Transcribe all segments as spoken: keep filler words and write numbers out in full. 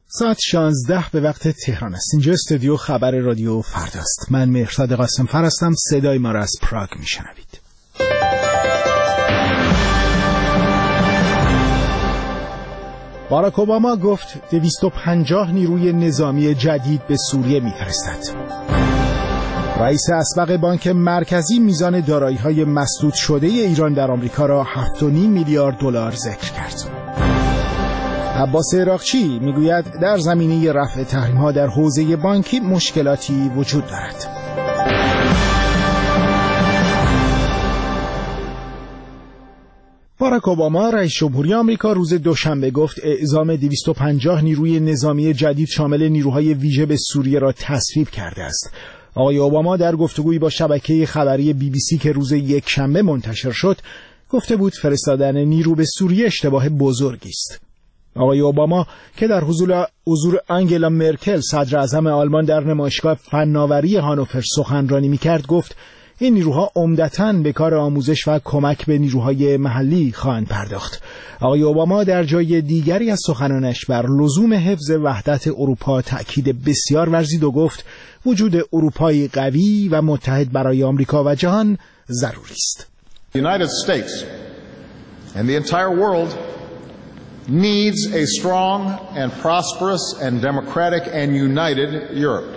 ساعت شانزده به وقت تهران است. اینجا استودیو خبر رادیو فرداست. من مهرداد قاسم‌فر هستم. صدای ما را از پراگ میشنوید. باراک اوباما گفت دویست و پنجاه نیروی نظامی جدید به سوریه میفرستد. رئیس اسبق بانک مرکزی میزان دارایی‌های مسدود شده ایران در آمریکا را هفت و نیم میلیارد دلار ذکر کرد. عباس عراقچی میگوید در زمینه رفع تحریم‌ها در حوزه بانکی مشکلاتی وجود دارد. باراک اوباما رئیس جمهوری آمریکا روز دوشنبه گفت اعزام دویست و پنجاه نیروی نظامی جدید شامل نیروهای ویژه به سوریه را تصویب کرده است. آقای اوباما در گفتگویی با شبکه خبری بی بی سی که روز یکشنبه منتشر شد گفته بود فرستادن نیرو به سوریه اشتباه بزرگی است. آقای اوباما که در حضور حضور آنگلا مرکل صدر اعظم آلمان در نمایشگاه فناوری هانوفر سخنرانی می‌کرد گفت این نیروها عمدتاً به کار آموزش و کمک به نیروهای محلی خواهند پرداخت. آقای اوباما در جای دیگری از سخنانش بر لزوم حفظ وحدت اروپا تأکید بسیار ورزید و گفت وجود اروپایی قوی و متحد برای آمریکا و جهان ضروری است. The United States and the entire world needs a strong and prosperous and democratic and united Europe.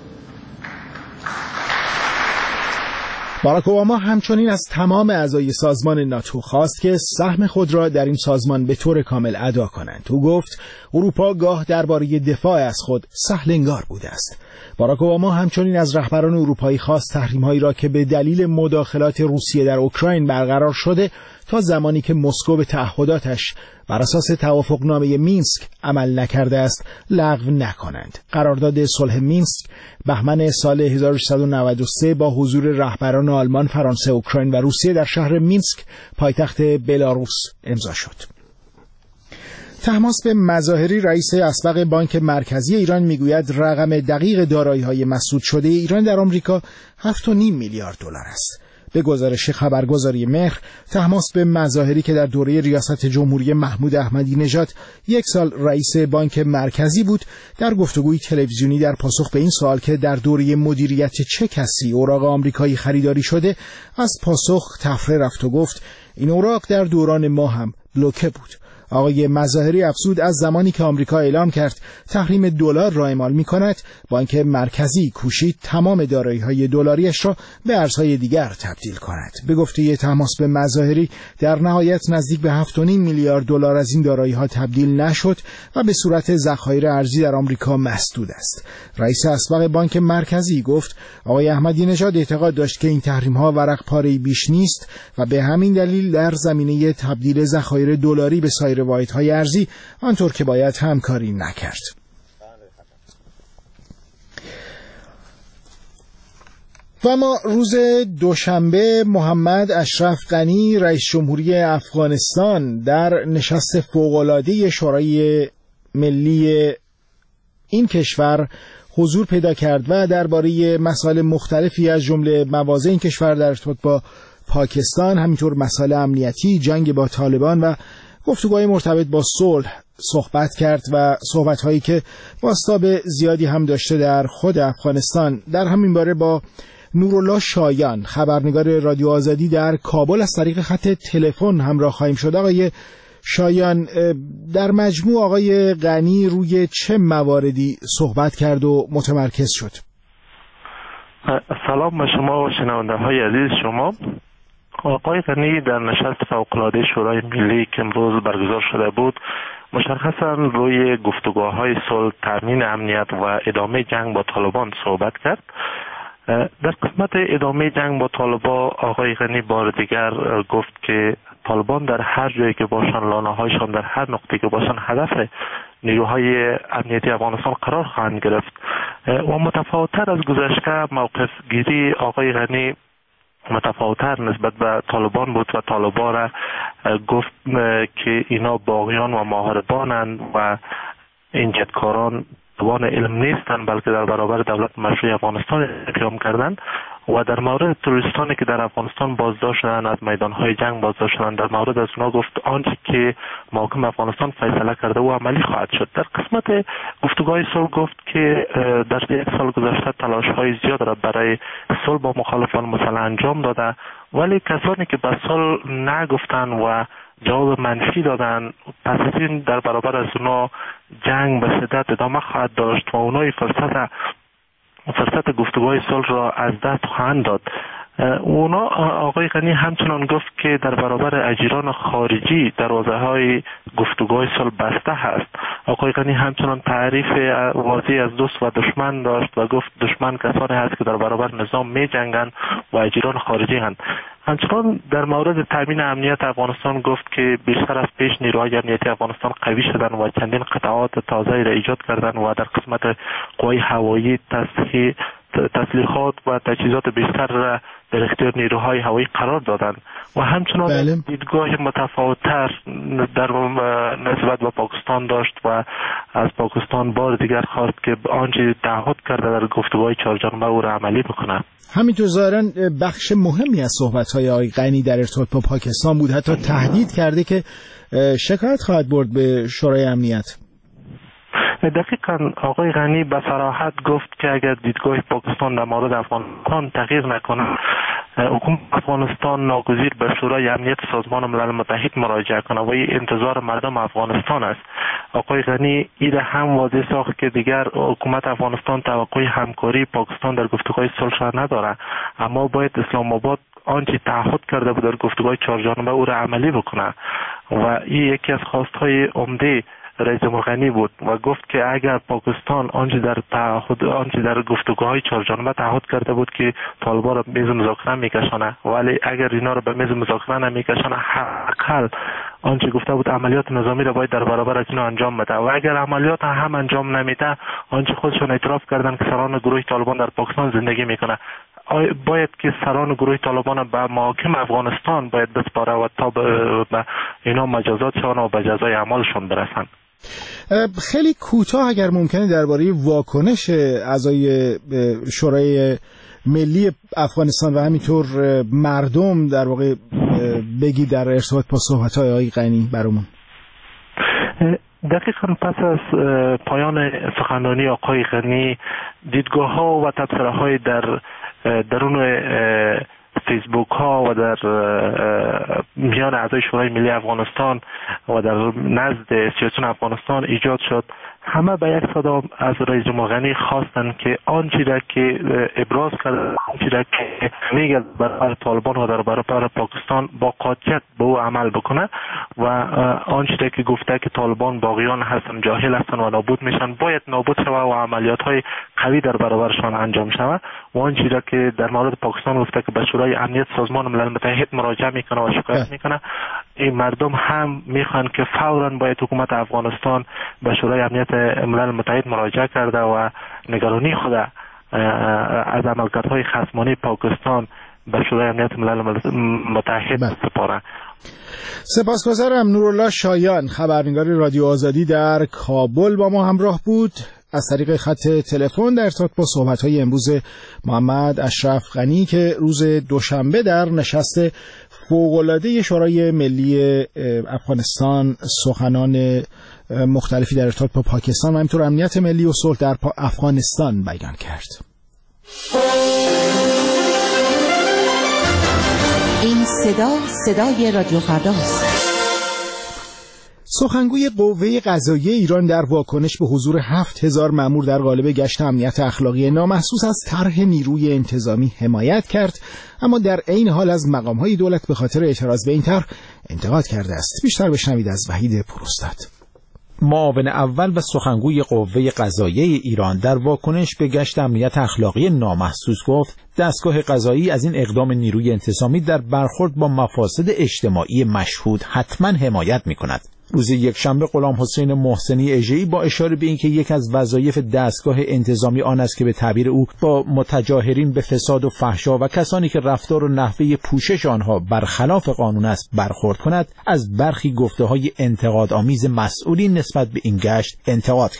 باراک اوباما همچنین از تمام اعضای سازمان ناتو خواست که سهم خود را در این سازمان به طور کامل ادا کنند. او گفت اروپا گاه درباره دفاع از خود سهل انگار بوده است. باراک اوباما همچنین از رهبران اروپایی خواست تحریم‌هایی را که به دلیل مداخلات روسیه در اوکراین برقرار شده تا زمانی که مسکو به تعهداتش بر اساس توافقنامه مینسک عمل نکرده است لغو نکنند. قرارداد صلح مینسک بهمن سال هزار و سیصد و نود و سه با حضور رهبران آلمان، فرانسه، اوکراین و روسیه در شهر مینسک پایتخت بلاروس امضا شد. طهماسب مظاهری رئیس اسبق بانک مرکزی ایران میگوید رقم دقیق دارایی‌های مسدود شده ایران در آمریکا هفت و نیم میلیارد دلار است. به گزارش خبرگزاری مهر، طهماسب مظاهری که در دوره ریاست جمهوری محمود احمدی نژاد یک سال رئیس بانک مرکزی بود، در گفتگوی تلویزیونی در پاسخ به این سوال که در دوره مدیریت چه کسی اوراق آمریکایی خریداری شده، از پاسخ تفره رفت و گفت این اوراق در دوران ما هم بلوکه بود. آقای مظاهری افزود از زمانی که آمریکا اعلام کرد تحریم دلار را اعمال می‌کند، بانک مرکزی کوشید تمام دارایی‌های دلاریش را به ارزهای دیگر تبدیل کند. به گفته طهماسب مظاهری در نهایت نزدیک به هفت و نیم میلیارد دلار از این دارایی‌ها تبدیل نشد و به صورت ذخایر ارزی در آمریکا مسدود است. رئیس اسبق بانک مرکزی گفت آقای احمدی نژاد اعتقاد داشت که این تحریم‌ها ورق پاره‌ای بیش نیست و به همین دلیل در زمینه تبدیل ذخایر دلاری به سایر واحدهای ارزی آنطور که باید همکاری نکرد. و اما روز دوشنبه محمد اشرف غنی رئیس جمهوری افغانستان در نشست فوق‌العاده شورای ملی این کشور حضور پیدا کرد و درباره مسائل مختلفی از جمله مواضع این کشور در ارتباط با پاکستان، همینطور مسائل امنیتی، جنگ با طالبان و گفتگوهای مرتبط با صلح صحبت کرد و صحبت‌هایی که بازتاب زیادی هم داشته در خود افغانستان. در همین باره با نورالله شایان خبرنگار رادیو آزادی در کابل از طریق خط تلفن همراه خواهیم شد. آقای شایان، در مجموع آقای غنی روی چه مواردی صحبت کرد و متمرکز شد؟ سلام به شما و شنونده‌های عزیز شما. آقای غنی در نشست فوق‌العاده شورای ملی که امروز برگزار شده بود مشخصاً روی گفتگوهای صلح، تامین امنیت و ادامه جنگ با طالبان صحبت کرد. در قسمت ادامه جنگ با طالبان آقای غنی بار دیگر گفت که طالبان در هر جایی که باشن، لانه‌هایشان در هر نقطه‌ای که باشن، هدف نیروهای امنیتی افغانستان قرار خواهند گرفت و متفاوت‌تر از گذشته موقف گیری آقای غنی متفاوت‌تر نسبت به طالبان بود و طالبان را گفت که اینا باغیان و محاربانند و این جدکاران طالبان علم نیستند، بلکه در برابر دولت مشروع افغانستان قیام کردند. و در مورد تروریستانی که در افغانستان بازداشت شدند، از میدانهای جنگ بازداشت شدند، در مورد از اونا گفت آنچه که محکم افغانستان فیصله کرده و عملی خواهد شد. در قسمت گفتگوهای صلح گفت که در یک سال گذشته تلاش‌های زیاد را برای صلح با مخالفان مسلح انجام داده، ولی کسانی که به صلح نگفتند و جواب منفی دادن، پس از این در برابر از اونا جنگ به شدت ادامه خواهد داشت و اونای فرصت فرصت گفتگوهای صلح را از دست خواهند داد. اونا آقای غنی همچنان گفت که در برابر اجیران خارجی دروازه های گفتگوهای صلح بسته هست. آقای غنی همچنان تعریف واضحی از دوست و دشمن داشت و گفت دشمن کسانی هست که در برابر نظام می جنگند و اجیران خارجی هستند. همچنان در مورد تامین امنیت افغانستان گفت که بیشتر از پیش نیروهای امنیتی افغانستان قوی شدند و چندین قطعات تازه را ایجاد کردند و در قسمت قوای هوایی تصحیح تسلیحات و تجهیزات بیشتر را در اختیار نیروهای هوایی قرار دادند و همچنان بله. دیدگاه متفاوت‌تر در نسبت به پاکستان داشت و از پاکستان بار دیگر خواست که آنچه تعهد کرده در گفتگوهای چهارجانبه او را عملی بکنه. همینطور ظاهراً بخش مهمی از صحبت‌های آقای غنی در ارتباط با پاکستان بود، حتی تهدید کرده که شکایت خواهد برد به شورای امنیت. دقیقاً آقای غنی به صراحت گفت که اگر دیدگاه پاکستان در مورد افغانستان تغییر نکنه، حکومت افغانستان ناگزیر به شورای امنیت سازمان ملل متحد مراجعه کنه و این انتظار مردم افغانستان است. آقای غنی این هم واضح ساخت که دیگر حکومت افغانستان توقع همکاری پاکستان در گفتگوهای صلح را نداره، اما باید اسلام آباد آنچه تعهد کرده بود در گفتگوهای چهارجانبه او را عملی بکنه و این یکی از خواستهای عمده رئیس جمهور غنی بود و گفت که اگر پاکستان آنچه در تعهد آنچه در گفتگوهای چهارجانبه تعهد کرده بود که طالبان را به میز مذاکره میکشانه، ولی اگر اینا را به میز مذاکره نمیکشانه، حداقل آنچه گفته بود عملیات نظامی را باید در برابر از اینا انجام بده و اگر عملیات هم انجام نمیده، آنچه خودشون اعتراف کردن که سران گروه طالبان در پاکستان زندگی میکنه، باید که سران گروه طالبان به محاکم افغانستان باید بسپاره و تا به اینا مجازات شوند و به جزای اعمالشون برسند. خیلی کوتاه اگر ممکنه درباره واکنش اعضای شورای ملی افغانستان و همینطور مردم در واقع بگی در ارتباط با صحبت‌های آقای غنی برامون. دقیقاً پس از پایان سخنرانی آقای غنی، دیدگاه‌ها و تبصره‌های در درون فیسبوک ها و در میان اعضای شورای ملی افغانستان و در نزد سیاسیون افغانستان ایجاد شد. همه به یک صدا از رئیس جمهور غنی خواستند که آنچه را که ابراز کرد، آنچه را که میگه برای طالبان و در برابر پاکستان با قاطعیت به او عمل بکنه و آنچه را که گفته که طالبان باغیان هستن، جاهل هستن و نابود میشن، باید نابود شوه و عملیات های قوی در برابرشان انجام شوه و آنچه را که در مورد پاکستان گفته که به شورای امنیت سازمان ملل متحد مراجعه میکنه و شکایت میکنه، این مردم هم میخوان که فوراً باید حکومت افغانستان به شورای امنیت ملل متحد مراجعه کرده و نگرانی خود از عملکردهای خصمانه پاکستان به شورای امنیت ملل متحد سپاره. سپاسگزارم. نورالله شایان، خبرنگار رادیو آزادی در کابل با ما همراه بود از طریق خط تلفن در ارتباط با صحبت‌های امروز محمد اشرف غنی که روز دوشنبه در نشست فوق‌العاده شورای ملی افغانستان سخنان مختلفی در ارتباط با پاکستان و همینطور امنیت ملی و صلح در افغانستان بیان کرد. این صدا صدای رادیو فرداست. سخنگوی قوه قضاییه ایران در واکنش به حضور هفت هزار مأمور در قالب گشت امنیت اخلاقی نامحسوس از طرح نیروی انتظامی حمایت کرد، اما در عین حال از مقام‌های دولت به خاطر اعتراض به این طرح انتقاد کرده است. بیشتر بشنوید از وحید پروستاد. معاون اول و سخنگوی قوه قضاییه ایران در واکنش به گشت امنیت اخلاقی نامحسوس گفت دستگاه قضایی از این اقدام نیروی انتظامی در برخورد با مفاسد اجتماعی مشهود حتما حمایت می‌کند. روز یکشنبه غلام حسین محسنی اژه‌ای با اشاره به اینکه یک از وظایف دستگاه انتظامی آن است که به تعبیر او با متجاهرین به فساد و فحشا و کسانی که رفتار و نحوه پوشش آنها برخلاف قانون است برخورد کند، از برخی گفته‌های انتقادآمیز مسئولین نسبت به این گشت انتقاد کرد.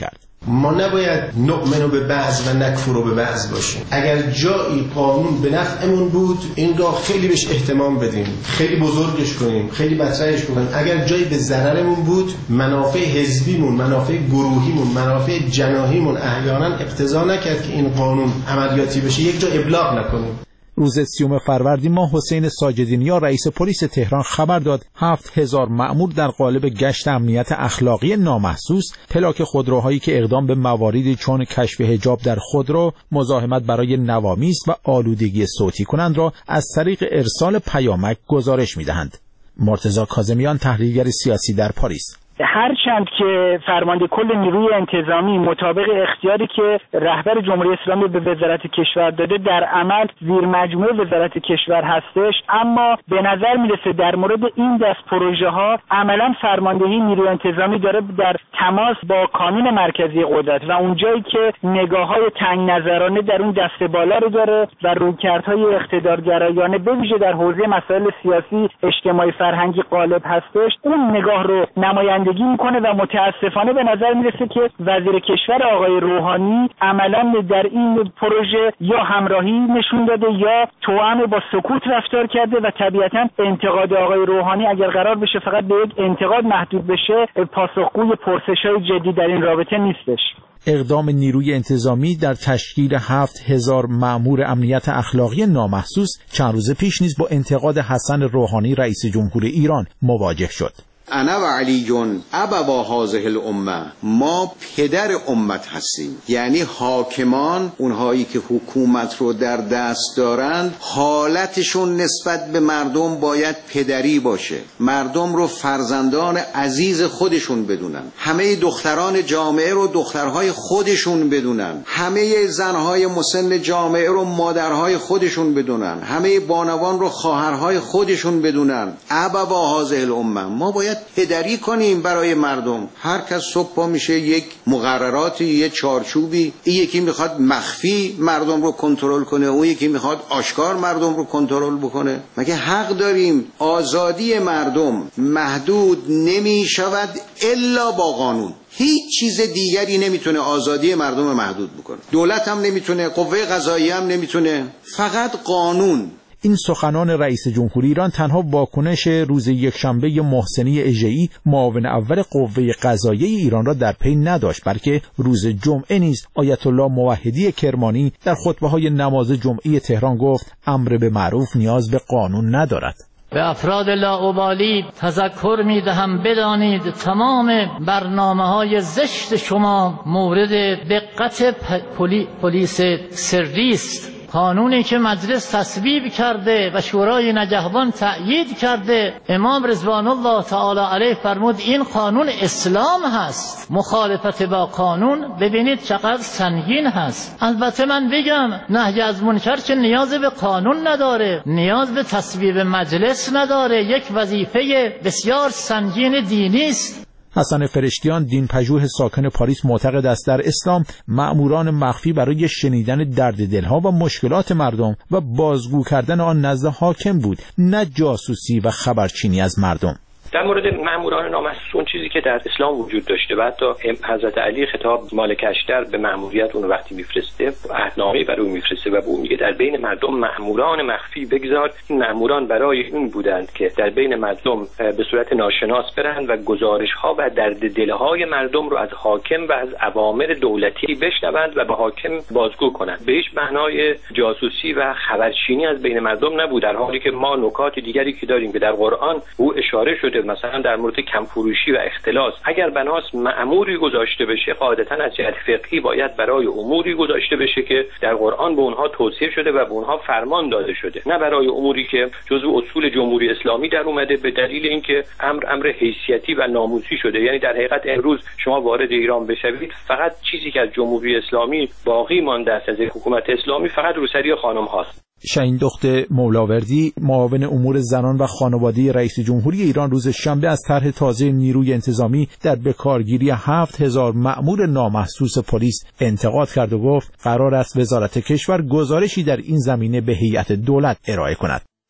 ما نباید نؤمن به بعض و نکفر به بعض باشیم. اگر جایی قانون به نفعمون بود این را خیلی بهش اهتمام بدیم، خیلی بزرگش کنیم، خیلی مطرحش کنیم. اگر جایی به ضررمون بود، منافع حزبیمون، منافع گروهیمون، منافع جناحیمون احیانا اقتضا نکرد که این قانون عملیاتی بشه، یک جا ابلاغ نکنیم. روز سیوم فروردین ماه حسین ساجدینیا رئیس پلیس تهران خبر داد هفت هزار مأمور در قالب گشت امنیت اخلاقی نامحسوس پلاک خودروهایی که اقدام به مواردی چون کشف حجاب در خودرو، مزاحمت برای نوامیس و آلودگی صوتی کنند را از طریق ارسال پیامک گزارش می‌دهند. مرتضی کاظمیان، تحلیلگر سیاسی در پاریس: هرچند که فرمانده کل نیروی انتظامی مطابق اختیاری که رهبر جمهوری اسلامی به وزارت کشور داده در عمل زیر مجموعه وزارت کشور هستش، اما به نظر میرسه در مورد این دست پروژه ها عملا فرماندهی نیروی انتظامی داره در تماس با کانون مرکزی قدرت و اونجایی که نگاه‌های تنگ نظرانه در اون دست بالا رو داره و رویکردهای اقتدارگرایانه به ویژه در حوزه مسائل سیاسی، اجتماعی، فرهنگی غالب هستش، اون نگاه رو نمایندگی میکنه و متاسفانه به نظر میرسه که وزیر کشور آقای روحانی عملا در این پروژه یا همراهی نشون داده یا توأم با سکوت رفتار کرده و طبیعتا انتقاد آقای روحانی اگر قرار بشه فقط به یک انتقاد محدود بشه، پاسخگوی پرسش‌های جدی در این رابطه نیستش. اقدام نیروی انتظامی در تشکیل هفت هزار مأمور امنیت اخلاقی نامحسوس چند روز پیش نیز با انتقاد حسن روحانی رئیس جمهور ایران مواجه شد. انا و علی ابوا هذه الامه، ما پدر امت هستیم. یعنی حاکمان، اونهایی که حکومت رو در دست دارند، حالتشون نسبت به مردم باید پدری باشه، مردم رو فرزندان عزیز خودشون بدونن، همه دختران جامعه رو دخترهای خودشون بدونن، همه زنهای مسن جامعه رو مادرهای خودشون بدونن، همه بانوان رو خواهرهای خودشون بدونن. ابوا هذه الامه، ما باید پدری کنیم برای مردم. هر کس صبح پا میشه یک مقرراتی، یک چارچوبی، این یکی میخواد مخفی مردم رو کنترل کنه، اون یکی میخواد آشکار مردم رو کنترل بکنه. مگه حق داریم آزادی مردم محدود نمیشود الا با قانون؟ هیچ چیز دیگری نمیتونه آزادی مردم محدود بکنه. دولت هم نمیتونه، قوه قضاییه هم نمیتونه، فقط قانون. این سخنان رئیس جمهوری ایران تنها واکنش روز یکشنبه محسنی اژه‌ای معاون اول قوه قضاییه ایران را در پی نداشت، بلکه روز جمعه نیز آیت الله موحدی کرمانی در خطبه‌های نماز جمعه تهران گفت امر به معروف نیاز به قانون ندارد. به افراد لاابالی تذکر می دهم بدانید تمام برنامه‌های زشت شما مورد دقت پلی، پلیس سری است. قانونی که مجلس تصویب کرده و شورای نگهبان تأیید کرده، امام رضوان الله تعالی علیه فرمود این قانون اسلام هست. مخالفت با قانون ببینید چقدر سنگین هست. البته من بگم نهی از منکر که نیاز به قانون نداره، نیاز به تصویب مجلس نداره، یک وظیفه بسیار سنگین دینی است. حسن فرشتیان، دینپژوه ساکن پاریس، معتقد است در اسلام مأموران مخفی برای شنیدن درد دلها و مشکلات مردم و بازگو کردن آن نزد حاکم بود، نه جاسوسی و خبرچینی از مردم. در مورد مأموران نامحسوس اون چیزی که در اسلام وجود داشته و حتی حضرت علی خطاب مالک اشتر به مأموریت اون وقتی میفرسته عهدنامه برای اون میفرسته و به اون میگه در بین مردم مأموران مخفی بگذار. این مأموران برای این بودند که در بین مردم به صورت ناشناس برند و گزارش ها و درد دلهای مردم رو از حاکم و از اوامر دولتی بشنوند و به حاکم بازگو کنند. به هیچ معنای جاسوسی و خبرچینی از بین مردم نبود، در حالی که ما نکات دیگری که داریم که در قرآن او اشاره شده، مثلا در مورد کمفروشی و اختلاس، اگر بناس مأموری گذاشته بشه قاعدتاً از جهت فقهی باید برای اموری گذاشته بشه که در قرآن به اونها توصیه شده و به اونها فرمان داده شده، نه برای اموری که جزو اصول جمهوری اسلامی در اومده به دلیل اینکه امر امر حیثیتی و ناموسی شده. یعنی در حقیقت امروز شما وارد ایران بشوید فقط چیزی که از جمهوری اسلامی باقی مانده است از حکومت اسلامی فقط روسری خانم هاست. شاهین دخت مولاوردی، معاون امور زنان و خانواده رئیس جمهوری ایران، روز شنبه از طرح تازه نیروی انتظامی در بکارگیری هفت هزار مأمور نامحسوس پلیس انتقاد کرد و گفت قرار است وزارت کشور گزارشی در این زمینه به هیئت دولت ارائه کند.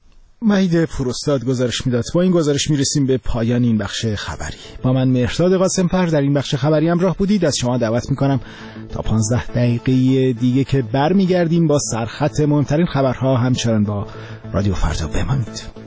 مهید پوراستاد گزارش میداد. با این گزارش میرسیم به پایان این بخش خبری. با من مهرداد قاسم‌پر در این بخش خبری همراه بودید. از شما دعوت میکنم تا پانزده دقیقه دیگه که برمیگردیم با سرخط مهمترین خبرها همچنان با رادیو فردا بمانید.